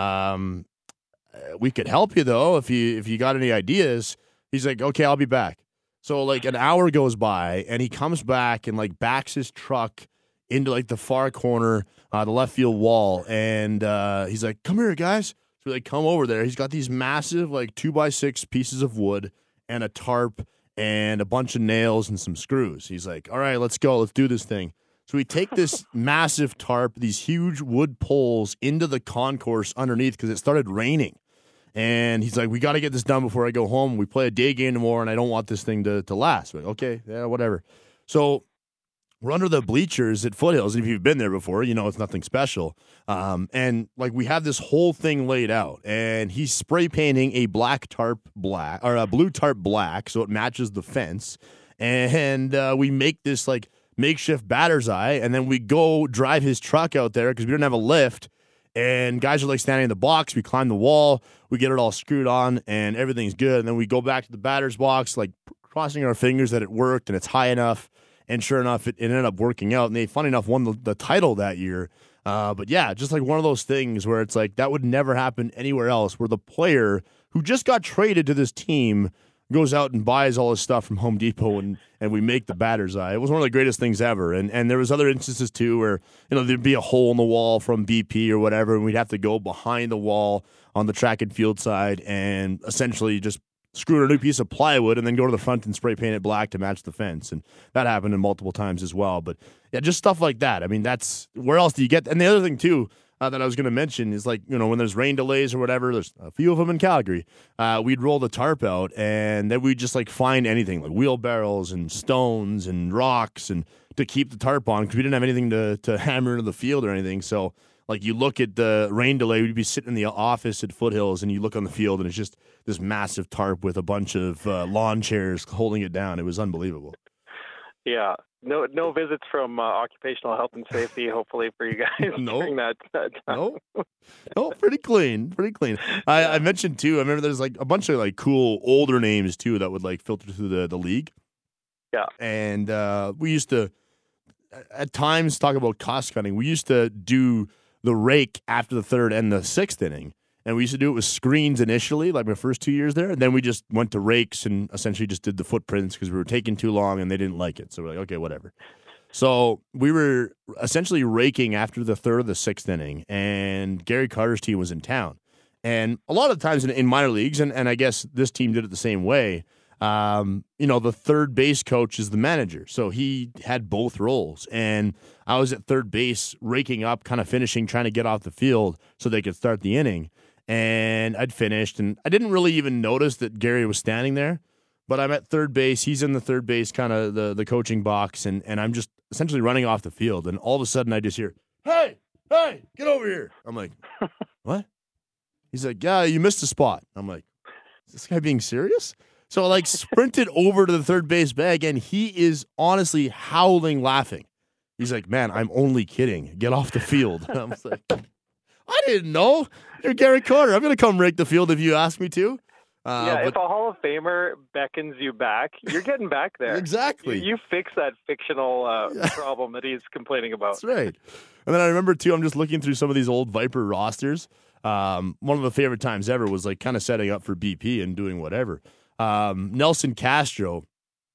Speaker 1: Um, we could help you, though, if you if you got any ideas. He's like, okay, I'll be back. So, like, an hour goes by, and he comes back and, like, backs his truck into like the far corner, uh, the left field wall, and uh, he's like, "Come here, guys." So we like come over there. He's got these massive like two by six pieces of wood and a tarp and a bunch of nails and some screws. He's like, "All right, let's go. Let's do this thing." So we take this massive tarp, these huge wood poles into the concourse underneath because it started raining. And he's like, "We got to get this done before I go home. We play a day game tomorrow, and I don't want this thing to to last." We're like, okay, yeah, whatever. So we're under the bleachers at Foothills, and if you've been there before, you know it's nothing special. Um, and like we have this whole thing laid out, and he's spray painting a black tarp black or a blue tarp black, so it matches the fence. And uh, we make this like makeshift batter's eye, and then we go drive his truck out there because we don't have a lift. And guys are like standing in the box. We climb the wall, we get it all screwed on, and everything's good. And then we go back to the batter's box, like crossing our fingers that it worked and it's high enough. And sure enough, it, it ended up working out. And they, funny enough, won the, the title that year. Uh, but yeah, just like one of those things where it's like that would never happen anywhere else, where the player who just got traded to this team goes out and buys all his stuff from Home Depot, and, and we make the batter's eye. It was one of the greatest things ever. And and there was other instances too where, you know, there'd be a hole in the wall from B P or whatever, and we'd have to go behind the wall on the track and field side and essentially just screw a new piece of plywood and then go to the front and spray paint it black to match the fence. And that happened in multiple times as well. But yeah, just stuff like that. I mean, that's where else do you get? And the other thing too uh, that I was going to mention is, like, you know, when there's rain delays or whatever, there's a few of them in Calgary, uh, we'd roll the tarp out and then we'd just like find anything like wheelbarrows and stones and rocks and to keep the tarp on because we didn't have anything to, to hammer into the field or anything. So like you look at the rain delay, we'd be sitting in the office at Foothills and you look on the field and it's just this massive tarp with a bunch of uh, lawn chairs holding it down. It was unbelievable.
Speaker 2: Yeah, no no visits from uh, occupational health and safety, hopefully, for you guys
Speaker 1: No.
Speaker 2: during that, that time.
Speaker 1: No, no, pretty clean, pretty clean. I,
Speaker 2: Yeah.
Speaker 1: I mentioned too. I remember there's like a bunch of like cool older names too that would like filter through the the league.
Speaker 2: Yeah.
Speaker 1: And uh, we used to at times talk about cost cutting. We used to do the rake after the third and the sixth inning. And we used to do it with screens initially, like my first two years there. And then we just went to rakes and essentially just did the footprints because we were taking too long and they didn't like it. So we're like, okay, whatever. So we were essentially raking after the third or the sixth inning, and Gary Carter's team was in town. And a lot of times in, in minor leagues, and, and I guess this team did it the same way, um, you know, the third base coach is the manager. So he had both roles. And I was at third base raking up, kind of finishing, trying to get off the field so they could start the inning. And I'd finished, and I didn't really even notice that Gary was standing there. But I'm at third base. He's in the third base kind of the, the coaching box, and, and I'm just essentially running off the field. And all of a sudden, I just hear, hey, hey, get over here. I'm like, what? He's like, yeah, you missed a spot. I'm like, is this guy being serious? So I like sprinted over to the third base bag, and he is honestly howling laughing. He's like, man, I'm only kidding. Get off the field. I was like, I didn't know. You're Gary Carter. I'm going to come rake the field if you ask me to. Uh,
Speaker 2: yeah,
Speaker 1: but,
Speaker 2: if a Hall of Famer beckons you back, you're getting back there.
Speaker 1: Exactly.
Speaker 2: You, you fix that fictional uh, yeah. problem that he's complaining about.
Speaker 1: That's right. And then I remember, too, I'm just looking through some of these old Viper rosters. Um, one of the favorite times ever was like kind of setting up for B P and doing whatever. Um, Nelson Castro,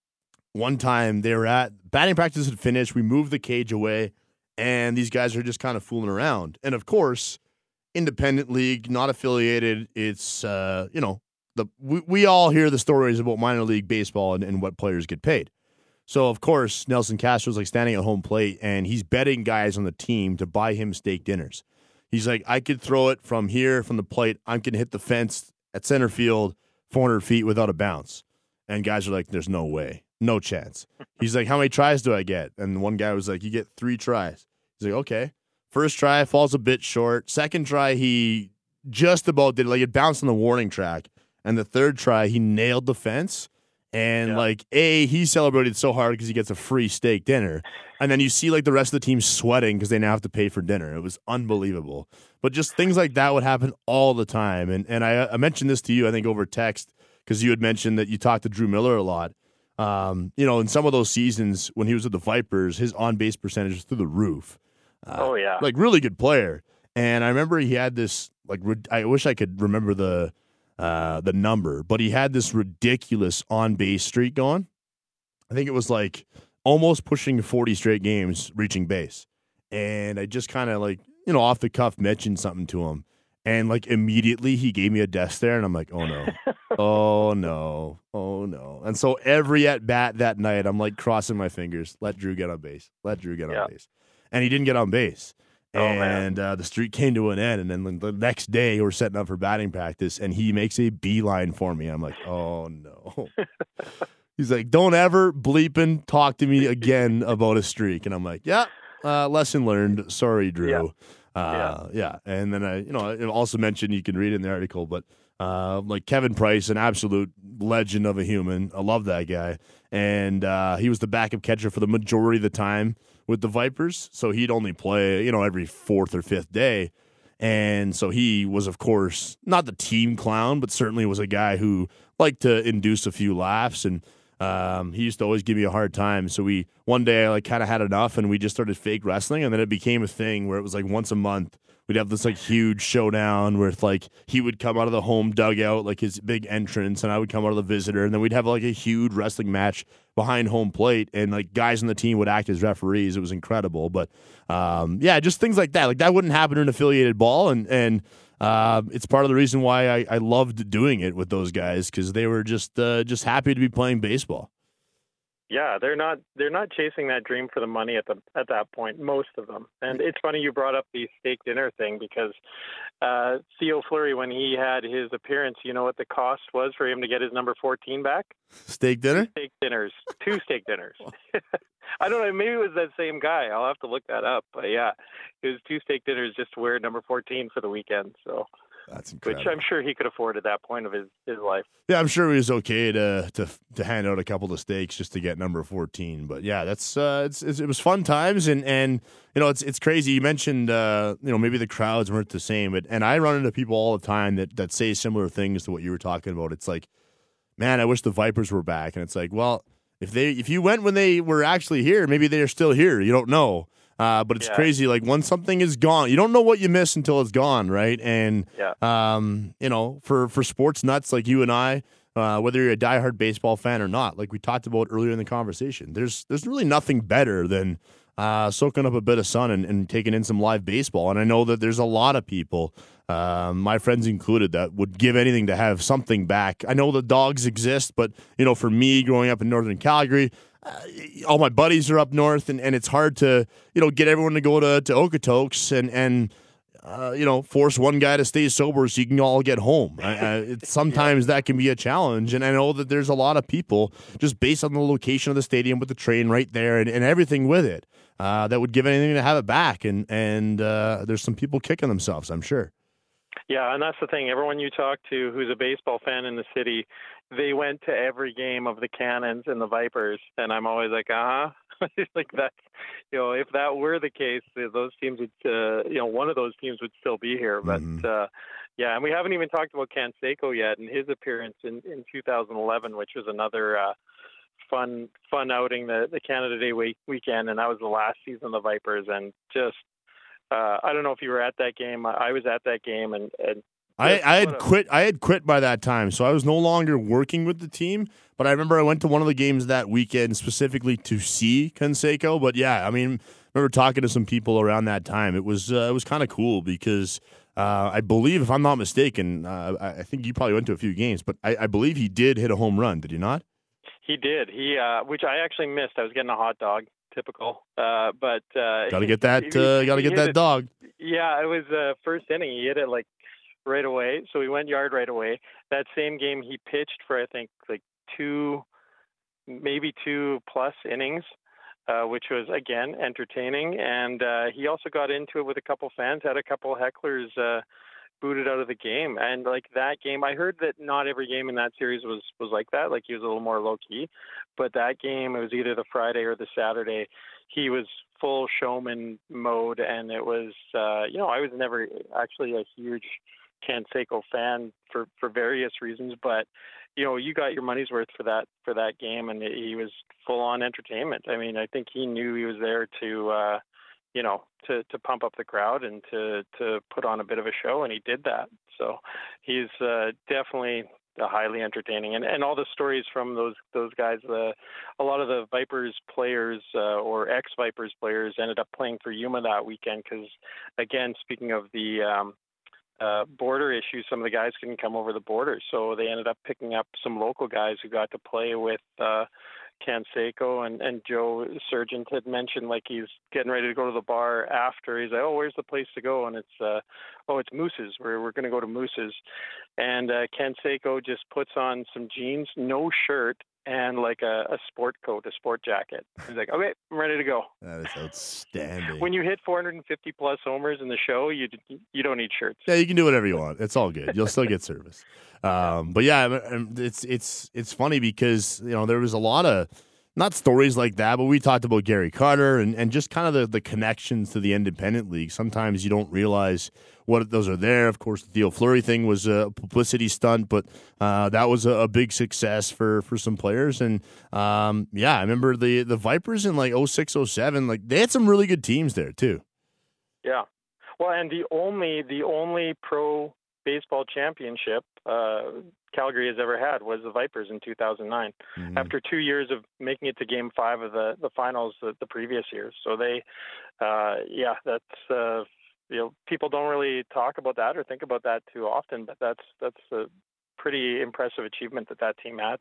Speaker 1: one time they were at batting practice had finished. We moved the cage away, and these guys are just kind of fooling around. And, of course, independent league, not affiliated. It's, uh, you know, the we, we all hear the stories about minor league baseball and, and what players get paid. So, of course, Nelson Castro's like standing at home plate, and he's betting guys on the team to buy him steak dinners. He's like, I could throw it from here, from the plate. I can hit the fence at center field four hundred feet without a bounce. And guys are like, there's no way. No chance. He's like, how many tries do I get? And one guy was like, you get three tries. He's like, okay. First try falls a bit short. Second try, he just about did it. Like, it bounced on the warning track. And the third try, he nailed the fence. And, yeah. like, A, he celebrated so hard because he gets a free steak dinner. And then you see, like, the rest of the team sweating because they now have to pay for dinner. It was unbelievable. But just things like that would happen all the time. And and I, I mentioned this to you, I think, over text because you had mentioned that you talked to Drew Miller a lot. Um, you know, in some of those seasons when he was with the Vipers, his on-base percentage was through the roof. Uh,
Speaker 2: oh, yeah.
Speaker 1: Like, really good player. And I remember he had this, like, I wish I could remember the – Uh, the number, but he had this ridiculous on-base streak going. I think it was like almost pushing forty straight games reaching base. And I just kind of like, you know, off the cuff mentioned something to him. And like immediately he gave me a death stare and I'm like, oh no, oh no, oh no. And so every at bat that night, I'm like crossing my fingers, let Drew get on base, let Drew get on
Speaker 2: yeah.
Speaker 1: base. And he didn't get on base.
Speaker 2: Oh,
Speaker 1: and uh, the streak came to an end, and then the next day we're setting up for batting practice, and he makes a beeline for me. I'm like, oh, no. He's like, don't ever bleeping talk to me again about a streak. And I'm like, yeah, uh, lesson learned. Sorry, Drew.
Speaker 2: Yeah.
Speaker 1: Uh, yeah. yeah. And then I, you know, I also mentioned, you can read in the article, but uh, like Kevin Price, an absolute legend of a human. I love that guy. And uh, he was the backup catcher for the majority of the time with the Vipers, so he'd only play, you know, every fourth or fifth day. And so he was, of course, not the team clown, but certainly was a guy who liked to induce a few laughs. And um, he used to always give me a hard time. So we, one day I like kind of had enough and we just started fake wrestling. And then it became a thing where it was like once a month, we'd have this like huge showdown where it's like he would come out of the home dugout, like his big entrance, and I would come out of the visitor. And then we'd have like a huge wrestling match behind home plate, and like guys on the team would act as referees. It was incredible. But um, yeah, just things like that. Like that wouldn't happen in affiliated ball, and and uh, it's part of the reason why I, I loved doing it with those guys because they were just uh, just happy to be playing baseball.
Speaker 2: Yeah, they're not they're not chasing that dream for the money at the at that point, most of them. And it's funny you brought up the steak dinner thing because uh, Theo Fleury, when he had his appearance, you know what the cost was for him to get his number fourteen back?
Speaker 1: Steak dinner?
Speaker 2: Two steak dinners. Two steak dinners. I don't know, maybe it was that same guy. I'll have to look that up. But yeah, it was two steak dinners just to wear number fourteen for the weekend. So
Speaker 1: That's incredible.
Speaker 2: Which I'm sure he could afford at that point of his, his life.
Speaker 1: Yeah, I'm sure it was okay to to to hand out a couple of steaks just to get number fourteen. But yeah, that's uh, it's, it's it was fun times, and, and you know it's it's crazy. You mentioned uh, you know maybe the crowds weren't the same, but and I run into people all the time that that say similar things to what you were talking about. It's like, man, I wish the Vipers were back, and it's like, well, if they if you went when they were actually here, maybe they're still here. You don't know. Uh, but it's
Speaker 2: yeah.
Speaker 1: crazy. Like once something is gone, you don't know what you miss until it's gone, right? And
Speaker 2: yeah.
Speaker 1: um, you know, for for sports nuts like you and I, uh, whether you're a diehard baseball fan or not, like we talked about earlier in the conversation, there's there's really nothing better than uh, soaking up a bit of sun and, and taking in some live baseball. And I know that there's a lot of people, uh, my friends included, that would give anything to have something back. I know the dogs exist, but you know, for me, growing up in Northern Calgary. Uh, all my buddies are up north, and, and it's hard to, you know, get everyone to go to, to Okotoks and, and uh, you know, force one guy to stay sober so you can all get home. I, I, it's, sometimes yeah. that can be a challenge, and I know that there's a lot of people, just based on the location of the stadium with the train right there and, and everything with it, uh, that would give anything to have it back, and, and uh, there's some people kicking themselves, I'm sure.
Speaker 2: Yeah, and that's the thing. Everyone you talk to who's a baseball fan in the city, they went to every game of the Cannons and the Vipers, and I'm always like, uh-huh. like that, you know, if that were the case, those teams would, uh, you know, one of those teams would still be here. But
Speaker 1: mm-hmm.
Speaker 2: uh, yeah, and we haven't even talked about Canseco yet and his appearance in, in two thousand eleven, which was another uh, fun fun outing, the, the Canada Day week, weekend, and that was the last season of the Vipers, and just. Uh, I don't know if you were at that game. I was at that game, and, and
Speaker 1: I, I had quit. I had quit by that time, so I was no longer working with the team. But I remember I went to one of the games that weekend specifically to see Canseco. But yeah, I mean, I remember talking to some people around that time. It was uh, it was kind of cool because uh, I believe, if I'm not mistaken, uh, I think you probably went to a few games, but I, I believe he did hit a home run. Did he not?
Speaker 2: He did. He uh, which I actually missed. I was getting a hot dog. Typical, uh, but uh,
Speaker 1: gotta get that. Uh, gotta get that
Speaker 2: it,
Speaker 1: dog.
Speaker 2: Yeah, it was uh, first inning. He hit it like right away, so he went yard right away. That same game, he pitched for I think like two, maybe two plus innings, uh, which was again entertaining. And uh, he also got into it with a couple fans. Had a couple hecklers uh, booted out of the game, and like that game, I heard that not every game in that series was was like that. Like he was a little more low key, but that game, it was either the Friday or the Saturday. He was full showman mode, and it was uh, you know I was never actually a huge Canseco fan for for various reasons, but you know you got your money's worth for that for that game, and he was full on entertainment. I mean, I think he knew he was there to. Uh, you know, to, to pump up the crowd and to, to put on a bit of a show, and he did that. So he's uh, definitely uh, highly entertaining. And, and all the stories from those those guys, uh, a lot of the Vipers players uh, or ex-Vipers players ended up playing for Yuma that weekend because, again, speaking of the um, uh, border issues, some of the guys couldn't come over the border, so they ended up picking up some local guys who got to play with uh, Canseco, and, and Joe Sargent had mentioned like he's getting ready to go to the bar after. He's like, oh, where's the place to go? And it's, uh, oh, it's Moose's. We're, we're going to go to Moose's. And uh, Canseco just puts on some jeans, no shirt, and like a, a sport coat, a sport jacket. He's like, okay, I'm ready to go.
Speaker 1: That is outstanding.
Speaker 2: When you hit four hundred fifty plus homers in the show, you you don't need shirts.
Speaker 1: Yeah, you can do whatever you want. It's all good. You'll still get service. Um, but yeah, it's it's it's funny because you know there was a lot of not stories like that, but we talked about Gary Carter and, and just kind of the, the connections to the independent league. Sometimes you don't realize what those are there. Of course, the Theo Fleury thing was a publicity stunt, but uh, that was a, a big success for, for some players. And um, yeah, I remember the the Vipers in like oh six, oh seven, like they had some really good teams there too.
Speaker 2: Yeah, well, and the only the only pro baseball championship uh, Calgary has ever had was the Vipers in two thousand nine. Mm-hmm. After two years of making it to Game Five of the the finals the, the previous year. So they, uh, yeah, that's uh, you know people don't really talk about that or think about that too often, but that's that's a pretty impressive achievement that that team had.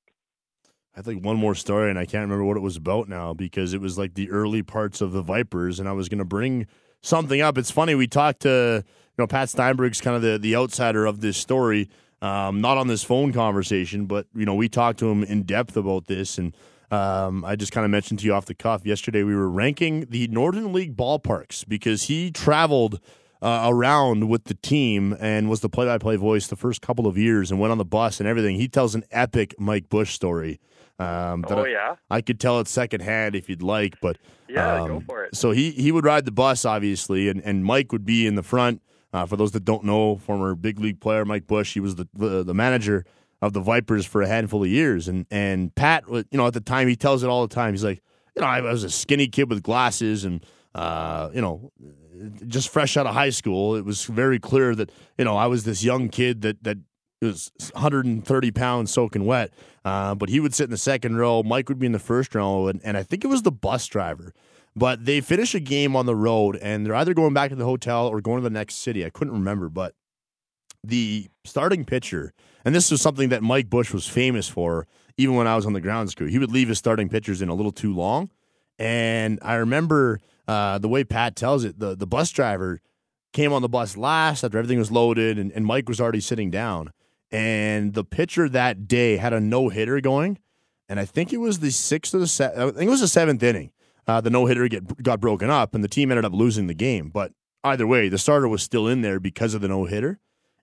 Speaker 1: I think one more story, and I can't remember what it was about now because it was like the early parts of the Vipers, and I was going to bring something up. It's funny, we talked to, you know, Pat Steinberg's kind of the, the outsider of this story, um, not on this phone conversation, but, you know, we talked to him in depth about this, and um, I just kind of mentioned to you off the cuff, yesterday we were ranking the Northern League ballparks because he traveled uh, around with the team and was the play-by-play voice the first couple of years and went on the bus and everything. He tells an epic Mike Bush story. Um, that
Speaker 2: oh,
Speaker 1: I,
Speaker 2: yeah?
Speaker 1: I could tell it secondhand if you'd like. But
Speaker 2: Yeah,
Speaker 1: um,
Speaker 2: go for it.
Speaker 1: So he, he would ride the bus, obviously, and, and Mike would be in the front. Uh, for those that don't know, former big league player Mike Bush, he was the, the, the manager of the Vipers for a handful of years. And, and Pat, you know, at the time, he tells it all the time. He's like, you know, I was a skinny kid with glasses and, uh, you know, just fresh out of high school. It was very clear that, you know, I was this young kid that, that was one hundred thirty pounds soaking wet. Uh, but he would sit in the second row. Mike would be in the first row. And, and I think it was the bus driver. But they finish a game on the road, and they're either going back to the hotel or going to the next city. I couldn't remember. But the starting pitcher, and this was something that Mike Bush was famous for, even when I was on the grounds crew, he would leave his starting pitchers in a little too long. And I remember uh, the way Pat tells it, the, the bus driver came on the bus last after everything was loaded, and, and Mike was already sitting down. And the pitcher that day had a no-hitter going, and I think it was the sixth or the seventh, I think it was the seventh inning. Uh, the no-hitter get, got broken up, and the team ended up losing the game. But either way, the starter was still in there because of the no-hitter.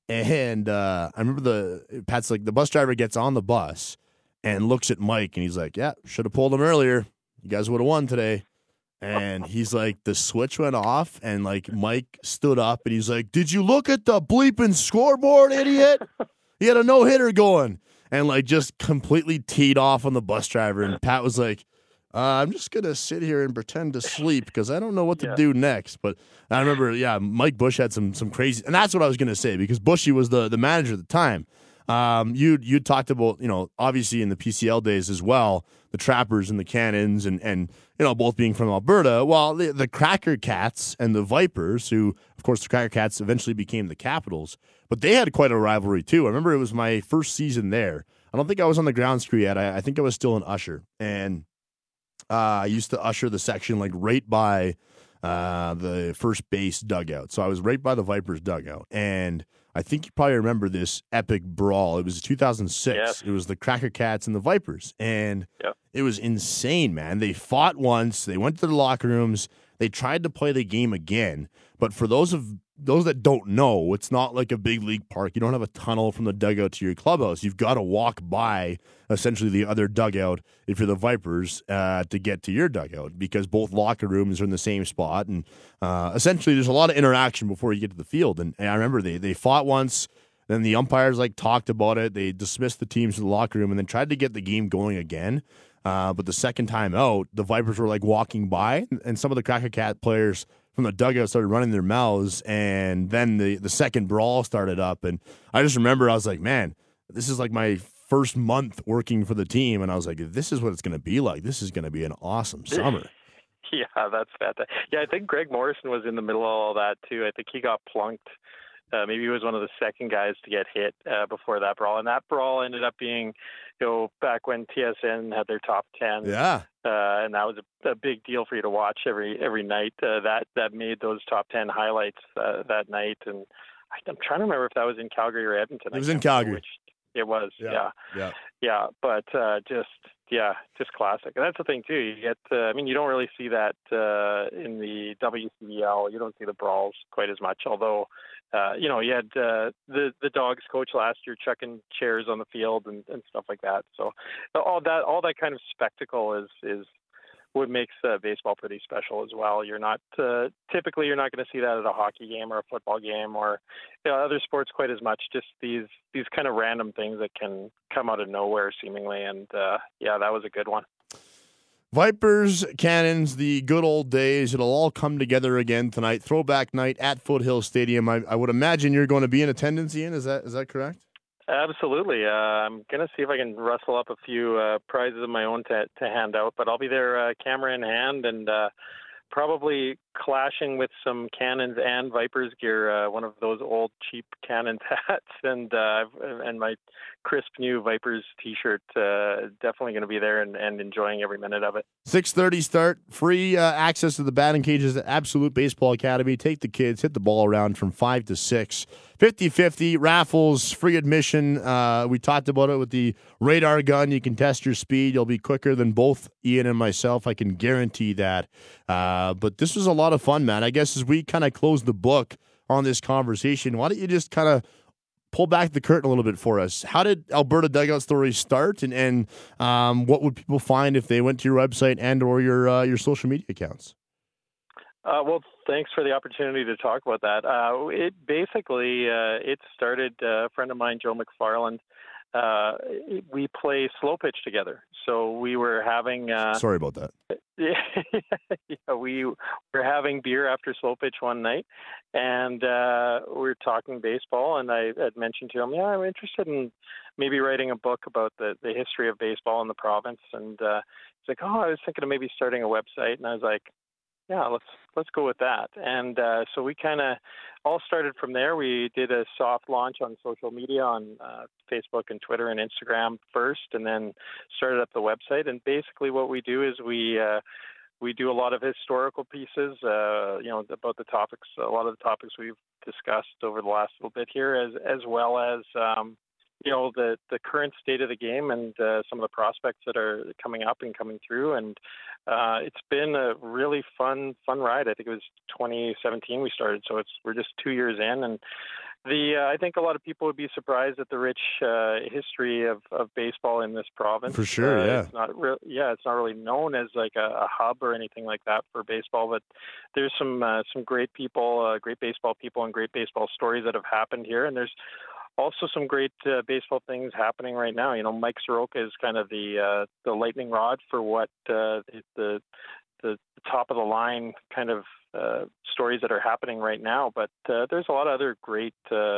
Speaker 1: And uh, I remember the Pat's like, the bus driver gets on the bus and looks at Mike, and he's like, yeah, should have pulled him earlier. You guys would have won today. And he's like, the switch went off, and like Mike stood up, and he's like, did you look at the bleeping scoreboard, idiot? He had a no-hitter going. And like just completely teed off on the bus driver. And Pat was like, Uh, I'm just going to sit here and pretend to sleep because I don't know what to
Speaker 2: yeah.
Speaker 1: do next. But I remember, yeah, Mike Bush had some some crazy, and that's what I was going to say because Bushy was the, the manager at the time. Um, you you talked about, you know, obviously in the P C L days as well, the Trappers and the Cannons and, and you know, both being from Alberta. Well, the, the Cracker Cats and the Vipers, who, of course, the Cracker Cats eventually became the Capitals, but they had quite a rivalry too. I remember it was my first season there. I don't think I was on the grounds crew yet. I, I think I was still an usher. And Uh, I used to usher the section like right by uh, the first base dugout. So I was right by the Vipers dugout. And I think you probably remember this epic brawl. It was two thousand six.
Speaker 2: Yes.
Speaker 1: It was the Cracker Cats and the Vipers. And
Speaker 2: yep.
Speaker 1: It was insane, man. They fought once. They went to the locker rooms. They tried to play the game again. But for those of those that don't know, it's not like a big league park. You don't have a tunnel from the dugout to your clubhouse. You've got to walk by essentially the other dugout if you're the Vipers uh, to get to your dugout because both locker rooms are in the same spot. And uh, essentially there's a lot of interaction before you get to the field. And, and I remember they, they fought once. Then the umpires like talked about it. They dismissed the teams to the locker room and then tried to get the game going again. Uh, but the second time out, the Vipers were like walking by, and some of the Cracker Cat players from the dugout started running their mouths, and then the, the second brawl started up. And I just remember I was like, man, this is like my first month working for the team, and I was like, this is what it's going to be like. This is going to be an awesome summer.
Speaker 2: Yeah, that's fantastic. Yeah, I think Greg Morrison was in the middle of all that, too. I think he got plunked. Uh, maybe he was one of the second guys to get hit uh, before that brawl. And that brawl ended up being, you know, back when T S N had their top ten.
Speaker 1: Yeah.
Speaker 2: Uh, and that was a, a big deal for you to watch every every night. Uh, that that made those top ten highlights uh, that night. And I, I'm trying to remember if that was in Calgary or Edmonton.
Speaker 1: It was in Calgary.
Speaker 2: Which it was,
Speaker 1: yeah.
Speaker 2: Yeah.
Speaker 1: Yeah.
Speaker 2: yeah. But uh, just, yeah, just classic. And that's the thing, too. You get, uh, I mean, you don't really see that uh, in the W C B L. You don't see the brawls quite as much, although, uh, you know, you had uh, the the Dogs coach last year chucking chairs on the field and, and stuff like that. So all that all that kind of spectacle is is what makes uh, baseball pretty special as well. You're not uh, typically you're not going to see that at a hockey game or a football game or you know, other sports quite as much. Just these these kind of random things that can come out of nowhere seemingly. And uh, yeah, that was a good one.
Speaker 1: Vipers, Cannons, the good old days. It'll all come together again tonight. Throwback night at Foothill Stadium. I, I would imagine you're going to be in attendance, Ian. Is that is that correct?
Speaker 2: Absolutely. Uh, I'm going to see if I can rustle up a few uh, prizes of my own to, to hand out, but I'll be there uh, camera in hand and uh, probably clashing with some Cannons and Vipers gear, uh, one of those old cheap Cannons hats and uh, and my crisp new Vipers t-shirt. Uh, definitely going to be there and, and enjoying every minute of it.
Speaker 1: six thirty start, free uh, access to the batting cages at Absolute Baseball Academy. Take the kids, hit the ball around from five to six. fifty-fifty, raffles, free admission. Uh, we talked about it with the radar gun. You can test your speed. You'll be quicker than both Ian and myself. I can guarantee that. Uh, but this was a lot of fun, man. I guess as we kind of close the book on this conversation. Why don't you just kind of pull back the curtain a little bit for us? How did Alberta Dugout Stories start, and, and um, what would people find if they went to your website and or your uh, your social media accounts?
Speaker 2: Uh, well, thanks for the opportunity to talk about that. Uh, it basically uh, it started. Uh, a friend of mine, Joe McFarland. Uh, we play slow pitch together, so we were having. Uh,
Speaker 1: Sorry about that.
Speaker 2: Yeah, we were having beer after slow pitch one night, and uh, we were talking baseball. And I had mentioned to him, "Yeah, I'm interested in maybe writing a book about the the history of baseball in the province." And uh, he's like, "Oh, I was thinking of maybe starting a website." And I was like, yeah, let's let's go with that. And uh, so we kind of all started from there. We did a soft launch on social media, on uh, Facebook and Twitter and Instagram first, and then started up the website. And basically, what we do is we uh, we do a lot of historical pieces, uh, you know, about the topics, a lot of the topics we've discussed over the last little bit here, as as well as um, you know, the the current state of the game and uh, some of the prospects that are coming up and coming through. And uh, it's been a really fun fun ride. I think it was twenty seventeen we started, so it's we're just two years in. And the uh, I think a lot of people would be surprised at the rich uh, history of, of baseball in this province.
Speaker 1: For sure,
Speaker 2: uh,
Speaker 1: yeah.
Speaker 2: It's not re- yeah, it's not really known as like a, a hub or anything like that for baseball, but there's some uh, some great people, uh, great baseball people, and great baseball stories that have happened here. And there's also some great uh, baseball things happening right now. You know, Mike Soroka is kind of the uh, the lightning rod for what uh, the the top of the line kind of uh, stories that are happening right now. But uh, there's a lot of other great uh,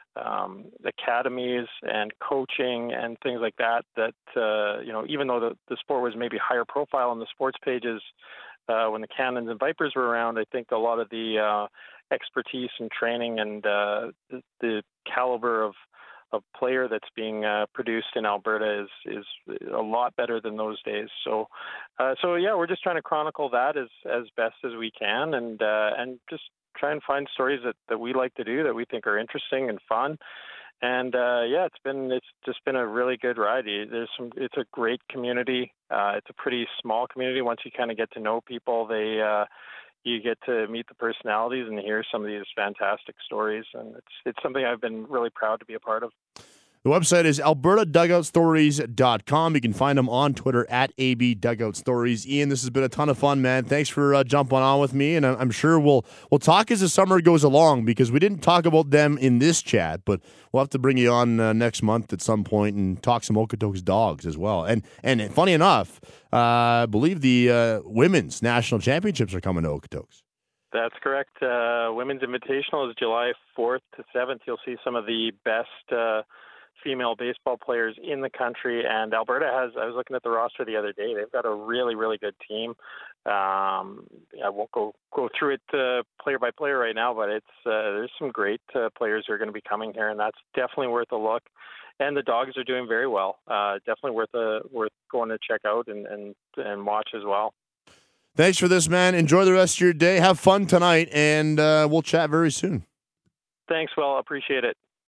Speaker 2: um, academies and coaching and things like that. That uh, you know, even though the, the sport was maybe higher profile on the sports pages uh, when the Cannons and Vipers were around, I think a lot of the uh, expertise and training and uh, the, the caliber of of player that's being uh, produced in Alberta is is a lot better than those days. So, uh, so yeah, we're just trying to chronicle that as as best as we can, and uh, and just try and find stories that, that we like to do that we think are interesting and fun. And uh, yeah, it's been it's just been a really good ride. There's some it's a great community. Uh, it's a pretty small community. Once you kind of get to know people, they uh, you get to meet the personalities and hear some of these fantastic stories, and it's it's something I've been really proud to be a part of.
Speaker 1: The website is alberta dugout stories dot com. You can find them on Twitter at A B Dugout Stories. Ian, this has been a ton of fun, man. Thanks for uh, jumping on with me, and I'm sure we'll we'll talk as the summer goes along, because we didn't talk about them in this chat, but we'll have to bring you on uh, next month at some point and talk some Okotoks dogs as well. And and funny enough, uh, I believe the uh, women's national championships are coming to Okotoks.
Speaker 2: That's correct. Uh, Women's Invitational is July fourth to seventh. You'll see some of the best uh, female baseball players in the country, and Alberta has, I was looking at the roster the other day, they've got a really, really good team. Um, I won't go, go through it uh, player by player right now, but it's uh, there's some great uh, players who are going to be coming here, and that's definitely worth a look. And the dogs are doing very well. Uh, definitely worth a, worth going to check out and, and, and watch as well.
Speaker 1: Thanks for this, man. Enjoy the rest of your day. Have fun tonight, and uh, we'll chat very soon.
Speaker 2: Thanks, Will. Appreciate it.